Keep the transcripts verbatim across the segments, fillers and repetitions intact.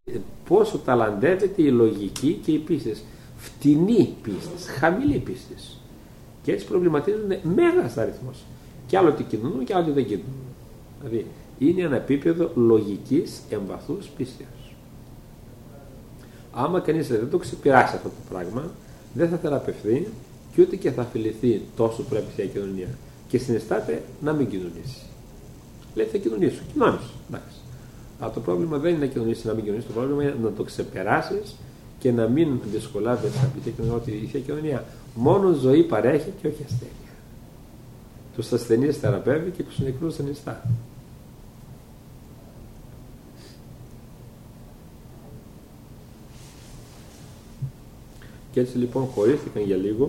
πόσο ταλαντεύεται η λογική και η πίστη. Φτηνή πίστη, χαμηλή πίστη. Και έτσι προβληματίζονται μέγας αριθμός. Και άλλο τι κοινωνούν και άλλο τι δεν κοινωνούν. Δηλαδή είναι ένα επίπεδο λογικής εμβαθούς πίστεως. Άμα κανείς δεν το ξεπεράσει αυτό το πράγμα, δεν θα θεραπευθεί και ούτε και θα αφιληθεί τόσο πρέπει σε κοινωνία. Και συναισθάται να μην κοινωνήσει. Λέει θα κοινωνήσω, κοινώνεις. Εντάξει. Αλλά το πρόβλημα δεν είναι να κοινωνήσεις, να μην κοινωνήσεις. Το πρόβλημα είναι να το ξεπεράσεις και να μην δυσκολεύεσαι από τη Θεία Κοινωνία, ότι η Θεία Κοινωνία μόνο ζωή παρέχει και όχι ασθένεια. Τους ασθενείς θεραπεύει και τους νεκρούς συνιστά. Και έτσι λοιπόν χωρίστηκαν για λίγο.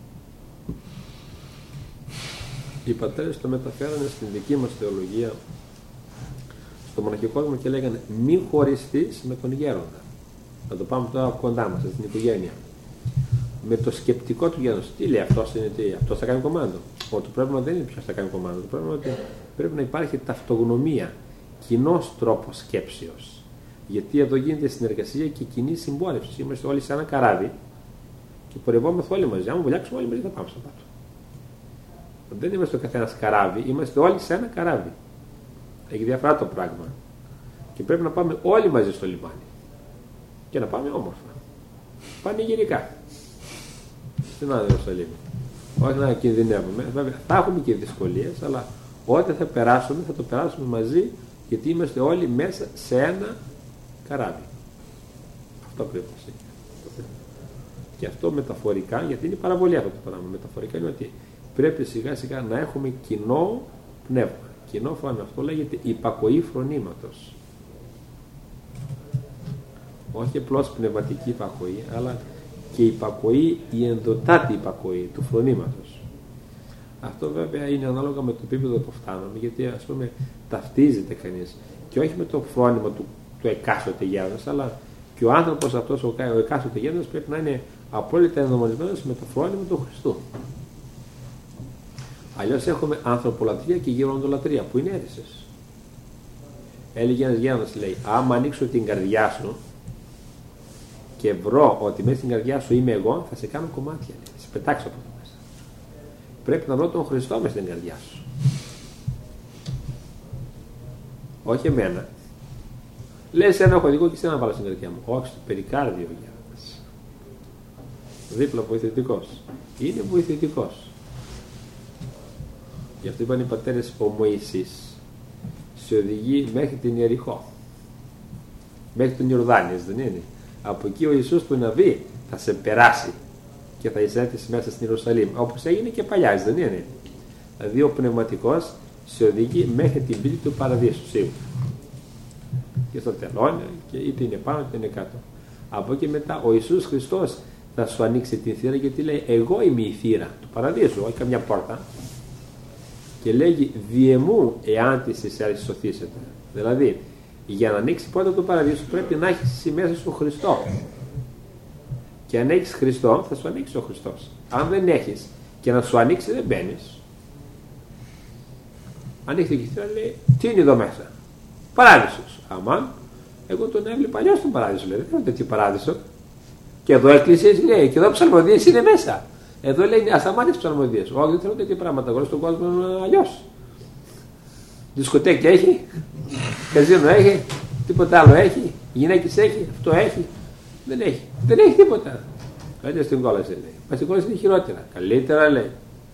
Οι πατέρες το μεταφέρανε στην δική μας θεολογία, στο μοναχικό κόσμο, και λέγανε μη χωριστείς με τον γέροντα. Να το πάμε τώρα κοντά μας, στην οικογένεια. Με το σκεπτικό του γέροντα. Τι λέει αυτός, είναι τι, αυτός θα κάνει κομμάντο. Ο, το πρόβλημα δεν είναι ποιος θα κάνει κομμάντο. Το πρόβλημα είναι ότι πρέπει να υπάρχει ταυτογνωμία, κοινός τρόπος σκέψεως. Γιατί εδώ γίνεται συνεργασία και κοινή συμπόρευση. Είμαστε όλοι σε ένα καράβι και πορευόμαστε όλοι μαζί. Αν βουλιάξουμε όλοι μαζί θα πάμε στο πάτο. Δεν είμαστε ο καθένας καράβι, είμαστε όλοι σε ένα καράβι. Έχει διαφορά το πράγμα. Και πρέπει να πάμε όλοι μαζί στο λιμάνι. Και να πάμε όμορφα. Πανηγυρικά. Στην Άδεια Ιερουσαλήμ. Όχι να κινδυνεύουμε. Βέβαια θα έχουμε και δυσκολίες, αλλά όταν θα περάσουμε, θα το περάσουμε μαζί, γιατί είμαστε όλοι μέσα σε ένα καράβι. Αυτό πρέπει να είναι. Και αυτό μεταφορικά, γιατί είναι παραβολή αυτό το πράγμα. Μεταφορικά είναι ότι πρέπει σιγά σιγά να έχουμε κοινό πνεύμα. Κοινό φρόνημα. Αυτό λέγεται υπακοή φρονήματος. Όχι απλώς πνευματική υπακοή, αλλά και υπακοή, η ενδοτάτη υπακοή του φρονήματος. Αυτό βέβαια είναι ανάλογα με το επίπεδο που φτάνουμε, γιατί ας πούμε ταυτίζεται κανείς και όχι με το φρόνημα του, του εκάστοτε γέροντας, αλλά και ο άνθρωπος αυτός, ο, ο εκάστοτε γέροντας, πρέπει να είναι απόλυτα ενδομονισμένος με το φρόνημα του Χριστού. Αλλιώς έχουμε ανθρωπολατρία και γεροντολατρία που είναι αίρεσες. Έλεγε ένας γέροντας, λέει, άμα ανοίξω την καρδιά σου και βρω ότι μέσα στην καρδιά σου είμαι εγώ, θα σε κάνω κομμάτια, λέει, θα σε πετάξω από εδώ μέσα. Πρέπει να βρω τον Χριστό μέσα στην καρδιά σου. Όχι εμένα. Λες ένα έχω δικό και σε ένα βάλω στην καρδιά μου. Όχι, στο περικάρδιο γέροντας. Δίπλα βοηθητικός. Είναι βοηθητικός. Γι' αυτό είπαν οι πατέρες, ο Μωυσής σε οδηγεί μέχρι την Ιεριχώ, μέχρι τον Ιορδάνη, δεν είναι. Από εκεί ο Ιησούς που να βγει θα σε περάσει και θα εισέλθεις μέσα στην Ιερουσαλήμ, όπως έγινε και παλιά, δεν είναι. Δηλαδή ο πνευματικός σε οδηγεί μέχρι την πύλη του παραδείσου σίγουρα. Και στο τελώνει, και είτε είναι πάνω είτε είναι κάτω. Από εκεί μετά ο Ιησούς Χριστός θα σου ανοίξει την θύρα, γιατί λέει εγώ είμαι η θύρα του παραδείσου, όχι καμιά πόρτα. Και λέγει διεμού εάν της εσείς σωθήσετε. Δηλαδή, για να ανοίξει πόρτα του παραδείσου πρέπει να έχεις μέσα σου Χριστό. Και αν έχεις Χριστό, θα σου ανοίξει ο Χριστός. Αν δεν έχεις και να σου ανοίξει, δεν μπαίνεις. Ανοίξει και θύρα, λέει, τι είναι εδώ μέσα? Παράδεισος. Αμάν, εγώ τον έβλεπα αλλιώς τον παράδεισο, λέει, δεν θέλω τέτοιο παράδεισο. Και εδώ εκκλησίες λέει, και εδώ ψαλμοδίες είναι μέσα. Εδώ λέει ασταμάτητες ψαλμοδίες. Όχι, δεν θέλω τέτοια πράγματα. Εγώ στον κόσμο αλλιώς. Δισκοτέκια έχει, καζίνο έχει, τίποτα άλλο έχει, γυναίκες έχει, αυτό έχει. Δεν έχει. Δεν έχει τίποτα. Καλύτερα στην κόλαση λέει. Μα στην κόλαση είναι χειρότερα. Καλύτερα λέει.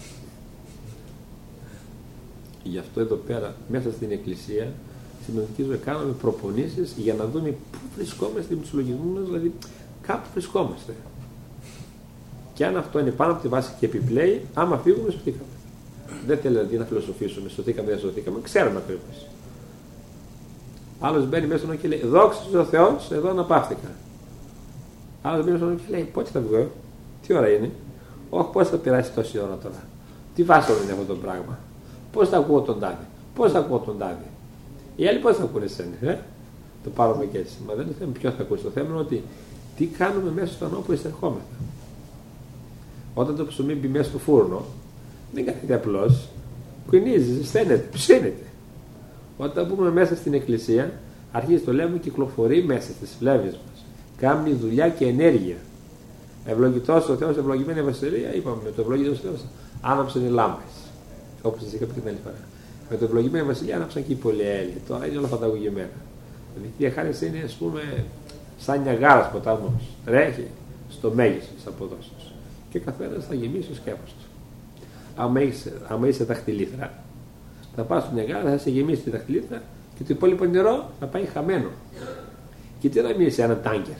Γι' αυτό εδώ πέρα, μέσα στην εκκλησία, στην Πνευματική ζωή, κάναμε προπονήσεις για να δούμε πού βρισκόμαστε με τους λογισμούς μας, δηλαδή κάπου βρισκόμαστε. Και αν αυτό είναι πάνω από τη βάση και επιπλέει, άμα φύγουμε, σωθήκαμε. Δεν θέλω δηλαδή να φιλοσοφήσουμε, σωθήκαμε, δεν σωθήκαμε, ξέρουμε ακριβώς. Άλλος μπαίνει μέσα στον και λέει: δόξα τω Θεώ, εδώ αναπαύτηκα. Άλλος μπαίνει στον και λέει: πότε θα βγω, τι ώρα είναι, όχι πώς θα περάσει τόση ώρα τώρα, τι βάση είναι αυτό το πράγμα, πώς θα ακούω τον τάδε, πώς θα ακούω τον τάδε. Οι άλλοι πώς θα ακούνε εσένα, ε? Το πάρουμε και έτσι. Μα δεν είναι θέμα ποιο θα ακούσει. Το θέμα είναι ότι τι κάνουμε μέσα στον όπου εισερχόμεθα. Όταν το ψωμί μπει μέσα στο φούρνο, δεν κάθεται απλώς, κουνίζει, στένεται, ψήνεται. Όταν μπούμε μέσα στην εκκλησία, Αρχίζει το λαίμον, κυκλοφορεί μέσα στις φλέβες μας. Κάνει δουλειά και ενέργεια. Ευλογητός ο Θεός, ευλογημένη βασιλεία, είπαμε με το ευλογητός ο Θεός, άναψαν οι λάμπες. Όπως σας είχα πει την άλλη φορά. Με το ευλογημένη βασιλεία άναψαν και οι πολυέλοι. Τώρα είναι όλα φανταγωγημένα. Η Θεία Χάρις είναι, ας πούμε, σαν Νιαγάρας ποταμός. Τρέχει στο μέγιστο της αποδόσεως. Και καθένας θα γεμίσει το σκέφος του. Άμα είσαι, άμα είσαι δαχτυλίθρα, θα πας στο Νιαγάρα, θα σε γεμίσει τη δαχτυλίθρα και το υπόλοιπο νερό θα πάει χαμένο. Και τι να μείνει σε ένα τάγκερ.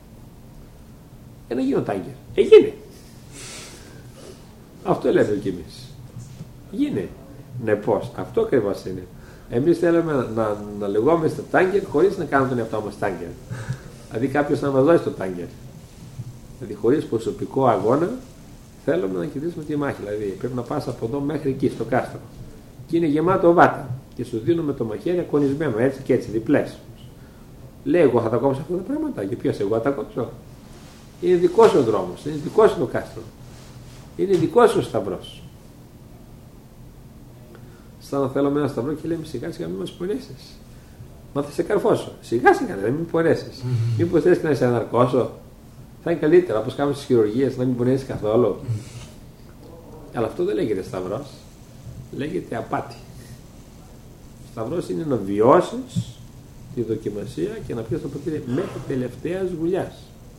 Ένα γίνο τάγκερ. Έγινε. Αυτό λέμε κι εμείς. Γίνε. Ναι, πώς. Αυτό ακριβώς είναι. Εμείς θέλουμε να, να, να λεγόμαστε τάγκερ χωρίς να κάνουμε τον εαυτό μας τάγκερ. Δηλαδή κάποιος να μας δώσει το τάγκερ. Δηλαδή χωρίς προσωπικό αγώνα θέλουμε να κερδίσουμε τη μάχη. Δηλαδή πρέπει να πας από εδώ μέχρι εκεί στο κάστρο. Και είναι γεμάτο βάτα. Και σου δίνουμε το μαχαίρι ακονισμένο έτσι και έτσι διπλές. Λέει εγώ θα τα κόψω αυτά τα πράγματα. Και ποιος εγώ θα τα κόψω. Είναι δικός σου ο δρόμος. Είναι δικός σου το κάστρο. Είναι δικός σου ο σταυρός. Σαν να θέλουμε ένα σταυρό και λέμε σιγά σιγά μην μας πονέσεις. Μα θα σε καρφώσω. Σιγά σιγά δεν μην πονέσεις. Μήπως θες και να σε αναρκώσω. Θα είναι καλύτερα όπως κάνουμε στις χειρουργίες να μην πονέσεις καθόλου. Αλλά αυτό δεν λέγεται σταυρός. Λέγεται απάτη. Ο σταυρός είναι να βιώσεις τη δοκιμασία και να πεις το ποτήρι μέχρι τελευταίας βουλιάς.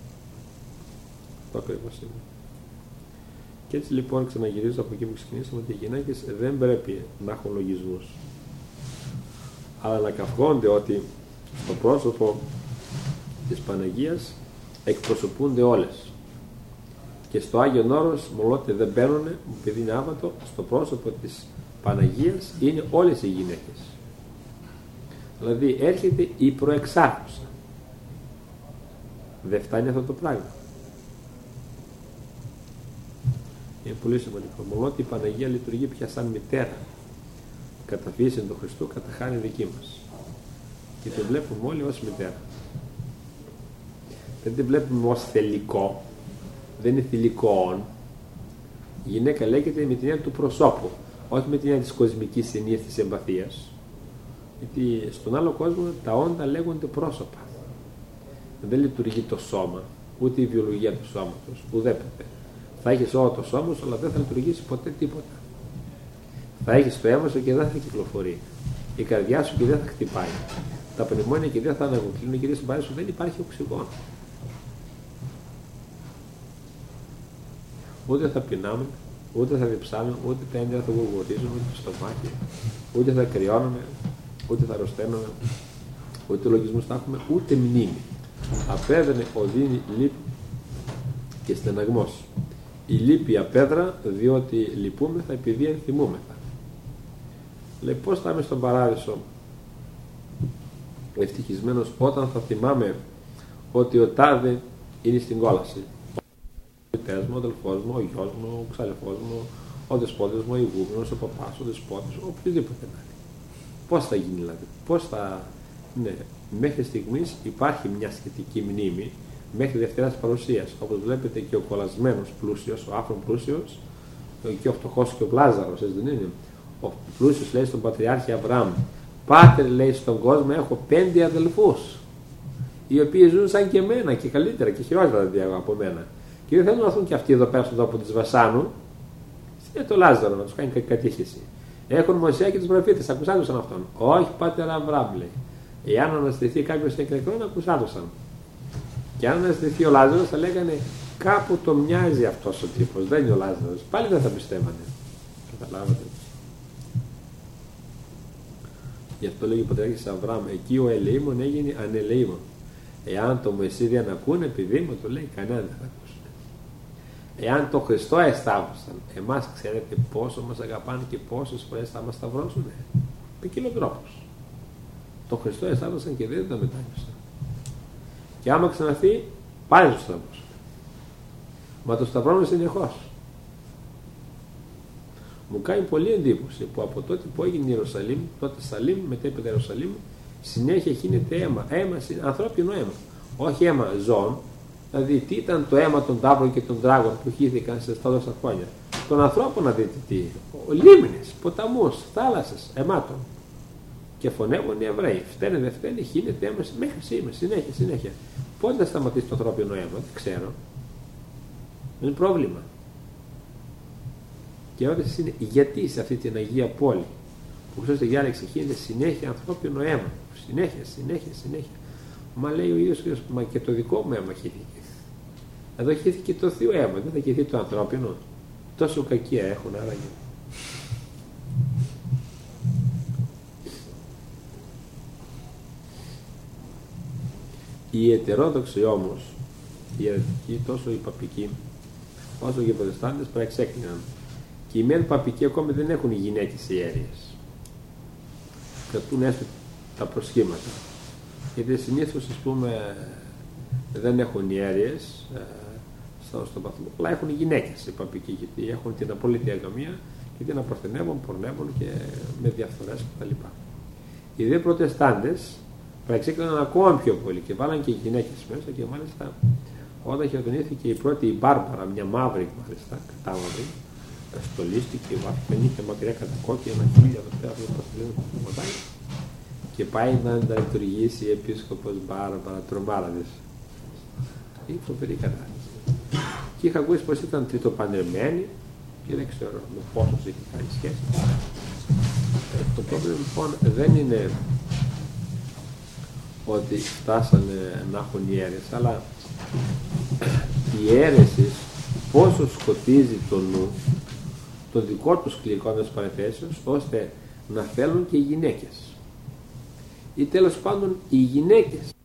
Αυτό ακριβώς είναι. Και έτσι λοιπόν ξαναγυρίζω από εκεί που ξεκινήσαμε ότι οι γυναίκες δεν πρέπει να έχουν λογισμούς, αλλά να καυχόνται ότι στο πρόσωπο της Παναγίας εκπροσωπούνται όλες. Και στο Άγιον Όρος, μολότε δεν μπαίνουν, επειδή είναι άβατο, στο πρόσωπο της Παναγίας είναι όλες οι γυναίκες. Δηλαδή έρχεται η προεξάρχουσα. Δεν φτάνει αυτό το πράγμα. Είναι πολύ σημαντικό. Μόνο ότι η Παναγία λειτουργεί πια σαν μητέρα. Κατά φύση του Χριστού, κατά χάρη δική μας. Και την βλέπουμε όλοι ως μητέρα. Δεν την βλέπουμε ως θελικό. Δεν είναι θηλυκόν. Η γυναίκα λέγεται με την έννοια του προσώπου. Όχι με την έννοια της κοσμικής ενίας της εμπαθίας. Γιατί στον άλλο κόσμο τα όντα λέγονται πρόσωπα. Δεν λειτουργεί το σώμα, ούτε η βιολογία του σώματος, ουδέποτε. Θα έχεις όλο το σώμα σου, αλλά δεν θα λειτουργήσει ποτέ τίποτα. Θα έχεις το αίμα σου και δεν θα κυκλοφορεί. Η καρδιά σου και δεν θα χτυπάει. Τα πνευμόνια και δεν θα αναγωγκλίνουν και δεν στην σου δεν υπάρχει οξυγόνο. Ούτε θα πεινάμε, ούτε θα διψάμε, ούτε τα έντερα θα γουργουρίζουν, ούτε το στομάχι, ούτε θα κρυώνουμε, ούτε θα αρρωσταίνουμε, ούτε λογισμούς θα έχουμε, ούτε μνήμη. Απέδρενε οδύνη λύπη και στεναγμός. Η λύπη απέδρα, διότι λυπούμεθα επειδή ενθυμούμεθα. Λέει πώς θα είμαι στον παράδεισο ευτυχισμένος όταν θα θυμάμαι ότι ο τάδε είναι στην κόλαση. Ο μητέρας μου, ο αδελφός μου, ο γιος μου, ο ξαδελφός μου, ο δεσπότης μου, ο ηγούμενος, ο παπάς, ο δεσπότης, οποιοδήποτε να είναι. Πώς θα γίνει δηλαδή, πώς θα... Ναι, μέχρι στιγμής υπάρχει μια σχετική μνήμη μέχρι Δευτέρας Παρουσίας. Όπως βλέπετε και ο κολλασμένος πλούσιος, ο άφρον πλούσιος, και ο φτωχός και ο Λάζαρος, έτσι δεν είναι. Ο πλούσιος λέει στον Πατριάρχη Αβραάμ, Πάτερ λέει στον κόσμο έχω πέντε αδελφούς, οι οποίοι ζουν σαν και εμένα και καλύτερα και χειρότερα δηλαδή από μένα. Και δεν θέλουν να έρθουν και αυτοί εδώ πέρα στον τόπο της Βασάνου, είναι το Λάζαρο να τους κάνει κατήχηση. Έχουν Μωσέα και τους προφήτες, ακουσάτουσαν αυτόν. Όχι Πάτερ Αβραάμ λέει. Εάν αναστηθεί κάποιος εκ νεκρών, ακουσάτουσαν. Και αν αναστηθεί ο Λάζαρος, θα λέγανε κάπου το μοιάζει αυτός ο τύπος, δεν είναι ο Λάζαρος. Πάλι δεν θα πιστεύανε. Καταλάβατε. Γι' αυτό λέγει ο Πατριάρχης Αβραάμ, εκεί ο ελεήμων έγινε ανελεήμων. Εάν το Μωυσή δεν ακούνε, επειδή μου το λέει, κανένα δεν θα ακούσουν. Εάν το Χριστό εσταύρωσαν, εμάς ξέρετε πόσο μας αγαπάνε και πόσες φορές θα μας σταυρώσουν. Ποικίλων τρόπους. Το Χριστό εσταύρωσαν και δεν το μετάνιωσαν. Και άμα ξαναρθεί, πάλι το σταυρώσουν. Μα το σταυρώνουν συνεχώς. Μου κάνει πολύ εντύπωση που από τότε που έγινε η Ιερουσαλήμ, τότε Σαλήμ, μετέπειτα Ιερουσαλήμ, συνέχεια γίνεται αίμα. Αίμα, ανθρώπινο αίμα. Όχι αίμα ζώων. Δηλαδή, τι ήταν το αίμα των τάβρων και των δράγων που χύθηκαν σε τόσα χρόνια. Των ανθρώπων να δείτε τι. Λίμνες, ποταμούς, θάλασσες, αιμάτων. Και φωνεύουν οι Εβραίοι. Φταίνε, δεν φταίνε, χύνεται αίμα μέχρι σήμερα. Συνέχεια, συνέχεια. Πότε θα σταματήσει το ανθρώπινο αίμα, δεν ξέρω. Είναι πρόβλημα. Και η ερώτηση είναι γιατί σε αυτή την Αγία Πόλη που Χριστός διάλεξε χύνεται συνέχεια ανθρώπινο αίμα. Συνέχεια, συνέχεια, συνέχεια. Μα λέει ο ίδιος Χριστός, μα και το δικό μου αίμα χύθηκε. Εδώ χύθηκε το Θείο αίμα, δεν θα χυθεί το ανθρώπινο. Τόσο κακία έχουν άραγε. Οι ετερόδοξοι όμως, οι αιρετικοί, τόσο οι παπικοί, όσο και οι προτεστάντες παρεξέκλειναν. Και οι μεν παπικοί ακόμη δεν έχουν οι γυναίκες ιέρειες. Κρατούν έστω τα προσχήματα. Γιατί συνήθως, ας πούμε, δεν έχουν ιέρειες ε, στο, στον παθμό, αλλά έχουν οι γυναίκες οι παπικοί, γιατί έχουν την απόλυτη αγαμία και την απορθενεύουν, πορνεύουν και με διαφθορές κτλ. Οι δε προτεστάντες παρεξέκλειναν ακόμα πιο πολύ και βάλαν και οι γυναίκες μέσα και μάλιστα όταν χειροτονήθηκε η πρώτη η Μπάρμπαρα, μια μαύρη μάλιστα, κατάμαυρη, στολίστηκε, δεν είχε μακριά κατά κόκκι, ένα χίλια εδώ πέρα, και πάει να τα λειτουργήσει η επίσκοπος Μπάρμπαρα, τρομάραδες. Η φοβερή κατάσταση. Και είχα ακούσει πως ήταν τριτοπαντρεμένη και δεν ξέρω με πόσους είχε κάνει σχέση. Το πρόβλημα λοιπόν δεν είναι ότι φτάσανε να έχουν οι αίρες, αλλά η αίρεση πόσο σκοτίζει το νου, το δικό τους κληρικό μιας παρεθέσεως, ώστε να θέλουν και οι γυναίκες. Ή τέλος πάντων οι γυναίκες